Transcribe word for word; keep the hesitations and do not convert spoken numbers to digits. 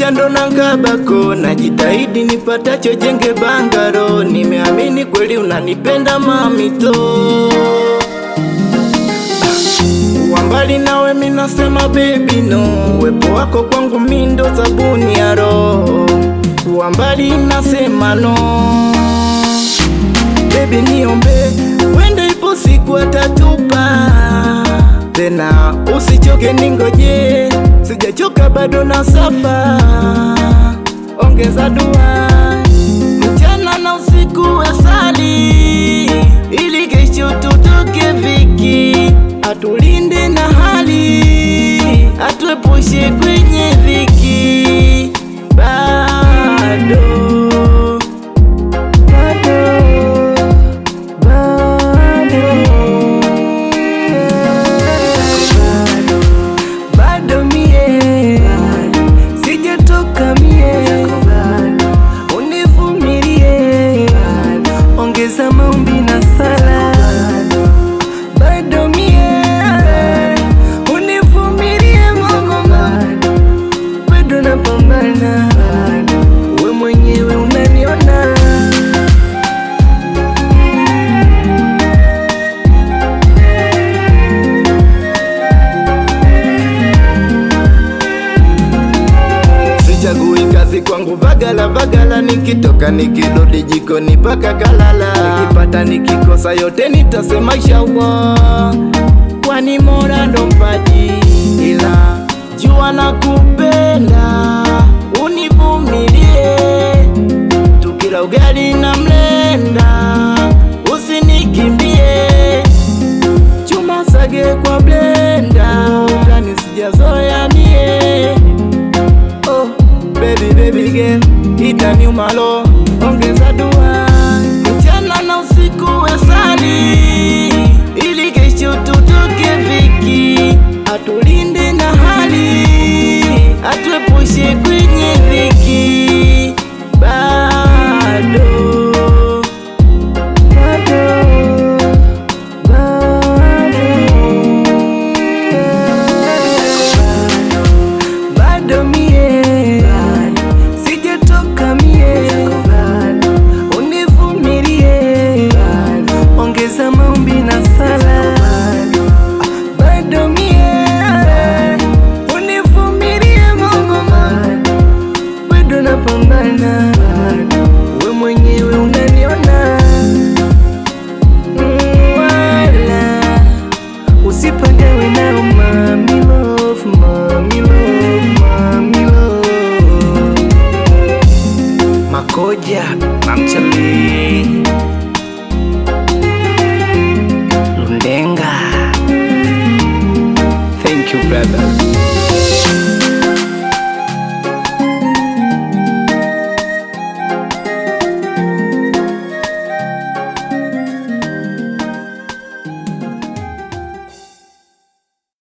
maisha ndo nangabako, najitahidi nipatacho jenge bangaro. Nimeamini kweli unanipenda mamito, wambali nawe minasema baby no. Uwepo wako kwangu mindo sabuni ya roho, wambali nasema no. Baby niombe, wende ipo siku atatupa tena, usichoke ningoje, sijachoka bado na safa. Ongeza dua mchana na usiku wasali, ili kesho tutoke viki, atulinde na hali, atuepushe kwenye viki. Bado we mwenyewe unaniona. Sichagui kazi kwangu vagala vagala, nikitoka nikirudi jikoni paka kalala. Nikipata nikikosa yote nitasema inshallah, kwani Mola ndo mpaji, ila jua nakupenda univumilie. Tukila ugali na mlenda usinikimbie, chuma sage kwa blenda utani sijazoea mie. Oh baby baby girl itaniuma lo, ongeza dua mchana na usiku wesali, ili kesho tutoke viki, atulinde na hali, atuepushe kwenye viki. Bado bado bado bado mie sijatoka mie, univumilie, ongeza maombi na sala. Bado mie univumilie Mungu, bado napambana, we mwenyewe unaniona. Wala usipangawe nao mami love, mami love, mami love. Makoja Mamchali Lundenga. Thank you brother.